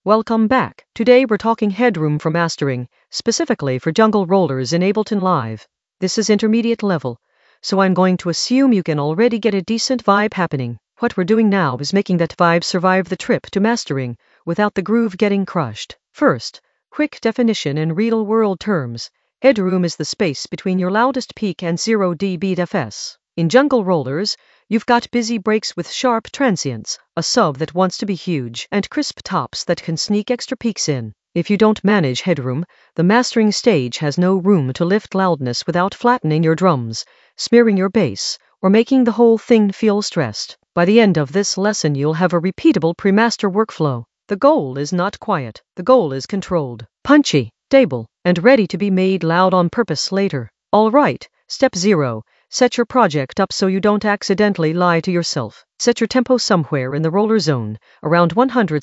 Welcome back. Today we're talking headroom for mastering, specifically for jungle rollers in Ableton Live. This is intermediate level, so I'm going to assume you can already get a decent vibe happening. What we're doing now is making that vibe survive the trip to mastering, without the groove getting crushed. First, quick definition in real-world terms. Headroom is the space between your loudest peak and 0 dBFS. In jungle rollers, you've got busy breaks with sharp transients, a sub that wants to be huge, and crisp tops that can sneak extra peaks in. If you don't manage headroom, the mastering stage has no room to lift loudness without flattening your drums, smearing your bass, or making the whole thing feel stressed. By the end of this lesson, you'll have a repeatable pre-master workflow. The goal is not quiet. The goal is controlled, punchy, stable, and ready to be made loud on purpose later. All right, step 0. Set your project up so you don't accidentally lie to yourself. Set your tempo somewhere in the roller zone, around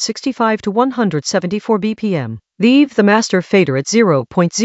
165 to 174 BPM. Leave the master fader at 0.0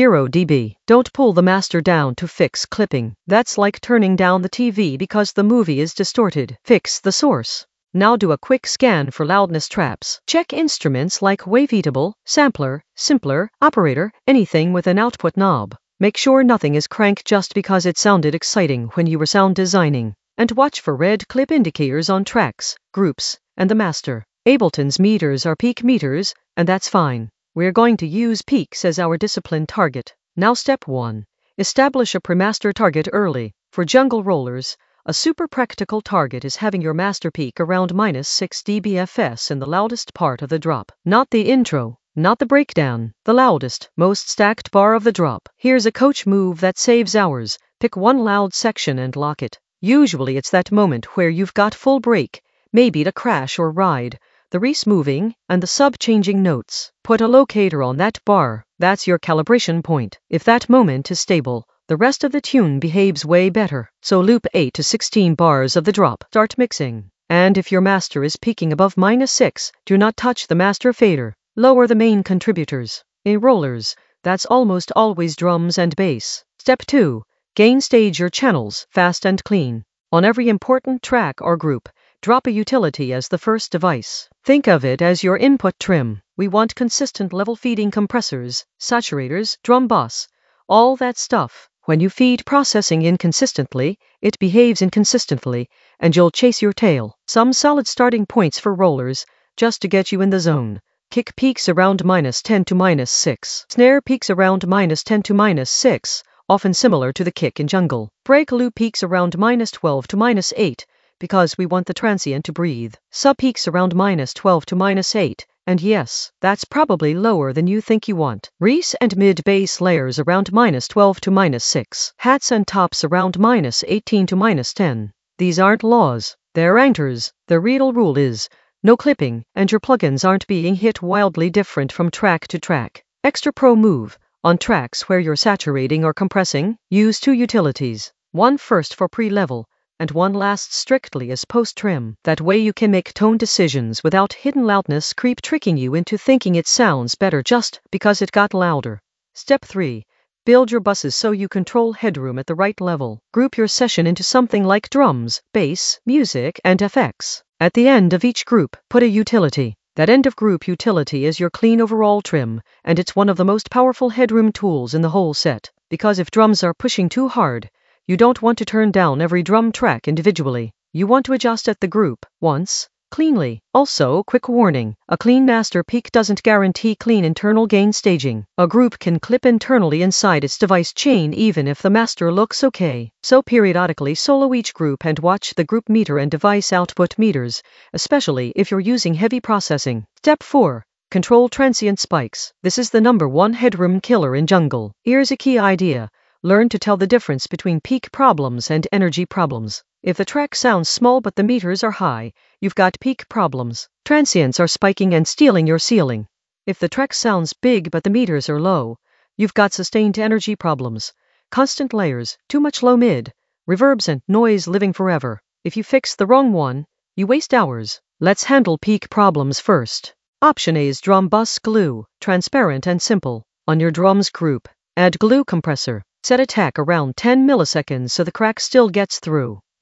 dB. Don't pull the master down to fix clipping. That's like turning down the TV because the movie is distorted. Fix the source. Now do a quick scan for loudness traps. Check instruments like waveatable, sampler, simpler, operator, anything with an output knob. Make sure nothing is cranked just because it sounded exciting when you were sound designing. And watch for red clip indicators on tracks, groups, and the master. Ableton's meters are peak meters, and that's fine. We're going to use peaks as our discipline target. Now step 1. Establish a pre-master target early. For jungle rollers, a super practical target is having your master peak around -6 dBFS in the loudest part of the drop. Not the intro. Not the breakdown, the loudest, most stacked bar of the drop. Here's a coach move that saves hours. Pick one loud section and lock it. Usually it's that moment where you've got full break, maybe to crash or ride, the Reese moving, and the sub changing notes. Put a locator on that bar. That's your calibration point. If that moment is stable, the rest of the tune behaves way better. So loop 8 to 16 bars of the drop. Start mixing. And if your master is peaking above -6, do not touch the master fader. Lower the main contributors. In rollers, that's almost always drums and bass. Step 2. Gain stage your channels, fast and clean. On every important track or group, drop a utility as the first device. Think of it as your input trim. We want consistent level feeding compressors, saturators, drum bus, all that stuff. When you feed processing inconsistently, it behaves inconsistently, and you'll chase your tail. Some solid starting points for rollers, just to get you in the zone. Kick peaks around -10 to -6. Snare peaks around -10 to -6, often similar to the kick in jungle. Break loop peaks around -12 to -8, because we want the transient to breathe. Sub peaks around -12 to -8, and yes, that's probably lower than you think you want. Reese and mid bass layers around -12 to -6. Hats and tops around -18 to -10. These aren't laws, they're anchors. The real rule is no clipping, and your plugins aren't being hit wildly different from track to track. Extra pro move. On tracks where you're saturating or compressing, use 2 utilities. One first for pre-level, and one last strictly as post-trim. That way you can make tone decisions without hidden loudness creep tricking you into thinking it sounds better just because it got louder. Step 3. Build your buses so you control headroom at the right level. Group your session into something like drums, bass, music, and FX. At the end of each group, put a utility. That end of group utility is your clean overall trim, and it's one of the most powerful headroom tools in the whole set. Because if drums are pushing too hard, you don't want to turn down every drum track individually. You want to adjust at the group, once, cleanly. Also, quick warning, a clean master peak doesn't guarantee clean internal gain staging. A group can clip internally inside its device chain even if the master looks okay. So periodically solo each group and watch the group meter and device output meters, especially if you're using heavy processing. Step 4. Control transient spikes. This is the #1 headroom killer in jungle. Here's a key idea. Learn to tell the difference between peak problems and energy problems. If the track sounds small but the meters are high, you've got peak problems. Transients are spiking and stealing your ceiling. If the track sounds big but the meters are low, you've got sustained energy problems. Constant layers, too much low mid, reverbs and noise living forever. If you fix the wrong one, you waste hours. Let's handle peak problems first. Option A is drum bus glue, transparent and simple. On your drums group, add glue compressor. Set attack around 10 milliseconds so the crack still gets through.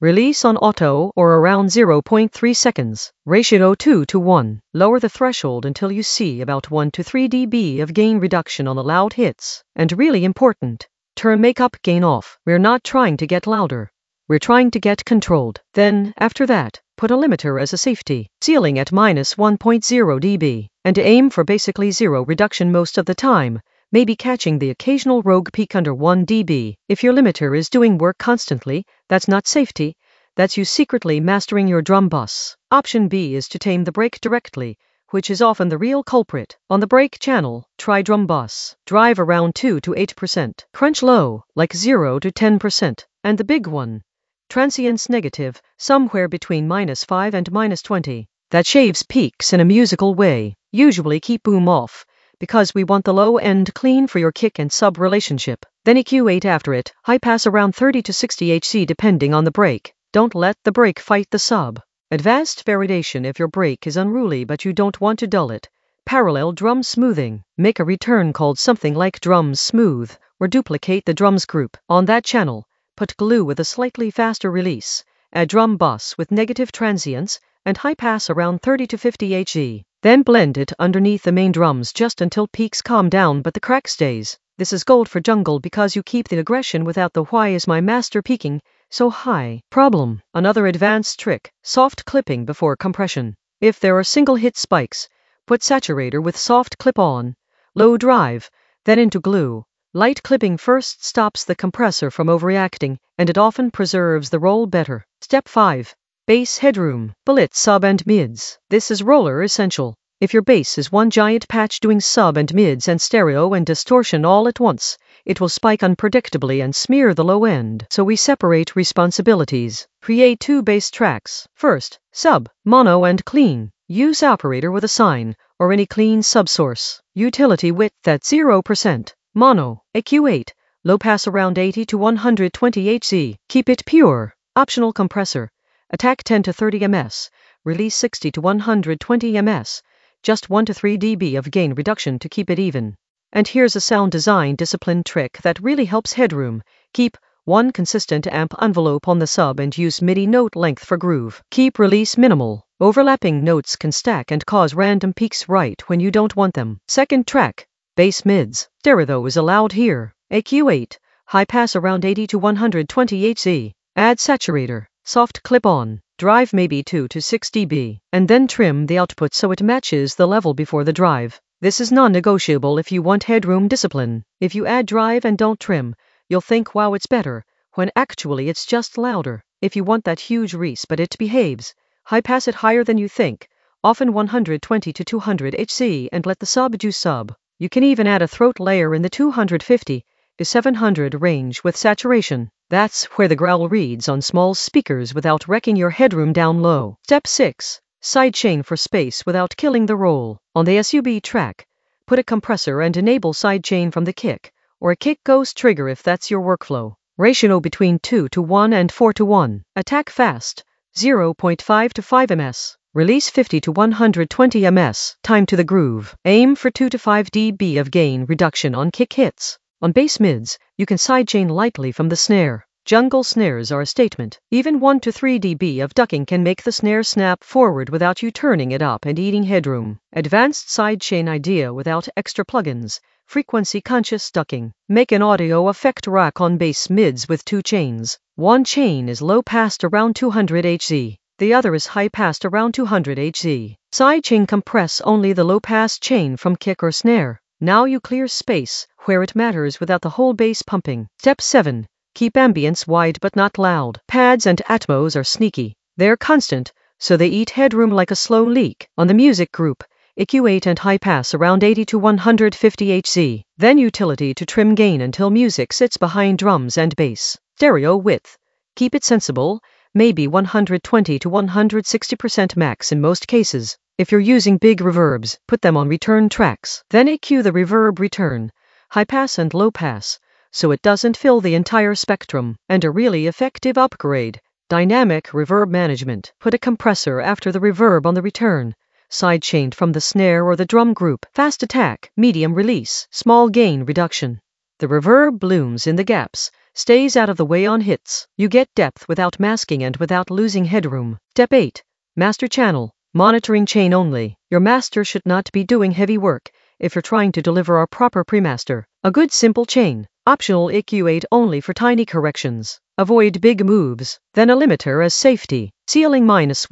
Release on auto or around 0.3 seconds. Ratio 2:1. Lower the threshold until you see about 1 to 3 dB of gain reduction on the loud hits. And really important, turn makeup gain off. We're not trying to get louder. We're trying to get controlled. Then, after that, put a limiter as a safety, ceiling at -1.0 dB, and aim for basically zero reduction most of the time, maybe catching the occasional rogue peak under 1 dB. If your limiter is doing work constantly, that's not safety, that's you secretly mastering your drum bus. Option B is to tame the brake directly, which is often the real culprit. On the brake channel, try drum bus. Drive around 2 to 8%. Crunch low, like 0 to 10%. And the big one, transients negative, somewhere between -5 and -20. That shaves peaks in a musical way. Usually keep boom off, because we want the low end clean for your kick and sub relationship. Then EQ8 after it, high pass around 30 to 60 Hz depending on the brake. Don't let the brake fight the sub. Advanced variation if your brake is unruly but you don't want to dull it. Parallel drum smoothing. Make a return called something like drums smooth, or duplicate the drums group. On that channel, put glue with a slightly faster release. Add drum bus with negative transients and high pass around 30 to 50 Hz. Then blend it underneath the main drums just until peaks calm down but the crack stays. This is gold for jungle because you keep the aggression without the why is my master peaking so high problem. Another advanced trick, soft clipping before compression. If there are single hit spikes, put saturator with soft clip on, low drive, then into glue. Light clipping first stops the compressor from overreacting, and it often preserves the roll better. Step 5. Bass headroom, bullet sub and mids. This is roller essential. If your bass is one giant patch doing sub and mids and stereo and distortion all at once, it will spike unpredictably and smear the low end. So we separate responsibilities. Create 2 bass tracks. First, sub, mono and clean. Use operator with a sine, or any clean subsource. Utility width at 0%. Mono, EQ8, low pass around 80 to 120 Hz. Keep it pure. Optional compressor. Attack 10 to 30 ms. Release 60 to 120 ms. Just 1 to 3 dB of gain reduction to keep it even. And here's a sound design discipline trick that really helps headroom. Keep one consistent amp envelope on the sub and use MIDI note length for groove. Keep release minimal. Overlapping notes can stack and cause random peaks right when you don't want them. Second track, bass mids. Stereo is allowed here. EQ8, high pass around 80 to 120 Hz. Add saturator, soft clip on. Drive maybe 2 to 6 dB, and then trim the output so it matches the level before the drive. This is non-negotiable if you want headroom discipline. If you add drive and don't trim, you'll think wow it's better, when actually it's just louder. If you want that huge res but it behaves, high pass it higher than you think, often 120 to 200 Hz and let the sub do sub. You can even add a throat layer in the 250 to 700 range with saturation. That's where the growl reads on small speakers without wrecking your headroom down low. Step 6. Sidechain for space without killing the roll. On the SUB track, put a compressor and enable sidechain from the kick, or a kick ghost trigger if that's your workflow. Ratio between 2:1 and 4:1. Attack fast, 0.5 to 5 ms. Release 50 to 120 ms. Time to the groove. Aim for 2 to 5 dB of gain reduction on kick hits. On bass mids, you can sidechain lightly from the snare. Jungle snares are a statement. Even 1 to 3 dB of ducking can make the snare snap forward without you turning it up and eating headroom. Advanced sidechain idea without extra plugins. Frequency-conscious ducking. Make an audio effect rack on bass mids with 2 chains. One chain is low-passed around 200 Hz. The other is high-passed around 200 Hz. Sidechain compress only the low-pass chain from kick or snare. Now you clear space where it matters without the whole bass pumping. Step 7. Keep ambience wide but not loud. Pads and Atmos are sneaky. They're constant, so they eat headroom like a slow leak. On the music group, EQ8 and high pass around 80 to 150 Hz. Then utility to trim gain until music sits behind drums and bass. Stereo width. Keep it sensible, maybe 120 to 160% max in most cases. If you're using big reverbs, put them on return tracks. Then EQ the reverb return, high pass and low pass, so it doesn't fill the entire spectrum. And a really effective upgrade, dynamic reverb management. Put a compressor after the reverb on the return, sidechained from the snare or the drum group. Fast attack, medium release, small gain reduction. The reverb blooms in the gaps, stays out of the way on hits. You get depth without masking and without losing headroom. Step 8. Master channel. Monitoring chain only. Your master should not be doing heavy work if you're trying to deliver our proper premaster. A good simple chain. Optional EQ8 only for tiny corrections. Avoid big moves. Then a limiter as safety. Ceiling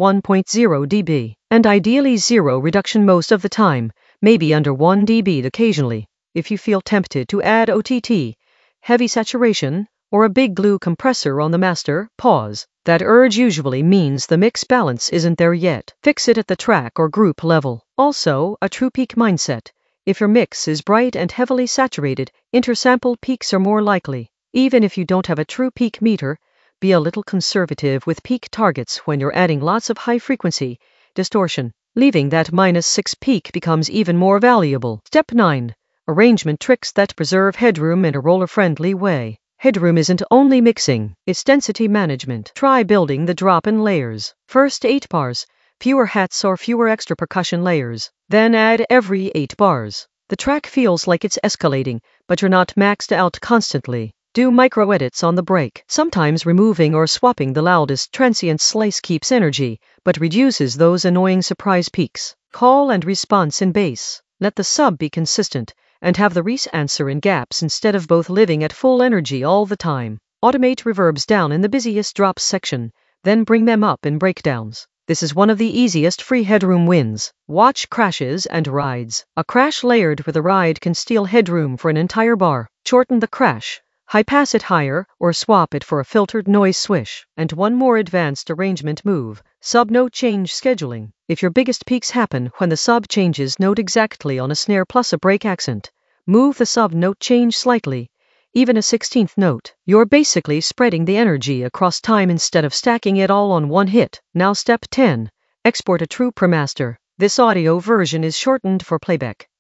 -1.0 dB. And ideally 0 reduction most of the time, maybe under 1 dB occasionally. If you feel tempted to add OTT, heavy saturation, or a big glue compressor on the master, pause. That urge usually means the mix balance isn't there yet. Fix it at the track or group level. Also, a true peak mindset. If your mix is bright and heavily saturated, intersample peaks are more likely. Even if you don't have a true peak meter, be a little conservative with peak targets when you're adding lots of high-frequency distortion. Leaving that -6 peak becomes even more valuable. Step 9. Arrangement tricks that preserve headroom in a roller-friendly way. Headroom isn't only mixing, it's density management. Try building the drop-in layers. First 8 bars, fewer hats or fewer extra percussion layers. Then add every 8 bars. The track feels like it's escalating, but you're not maxed out constantly. Do micro-edits on the break. Sometimes removing or swapping the loudest transient slice keeps energy, but reduces those annoying surprise peaks. Call and response in bass. Let the sub be consistent, and have the res answer in gaps instead of both living at full energy all the time. Automate reverbs down in the busiest drops section, then bring them up in breakdowns. This is one of the easiest free headroom wins. Watch crashes and rides. A crash layered with a ride can steal headroom for an entire bar. Shorten the crash. High pass it higher, or swap it for a filtered noise swish. And one more advanced arrangement move, sub-note change scheduling. If your biggest peaks happen when the sub changes note exactly on a snare plus a break accent, move the sub-note change slightly, even a 16th note. You're basically spreading the energy across time instead of stacking it all on one hit. Now step 10. Export a true premaster. This audio version is shortened for playback.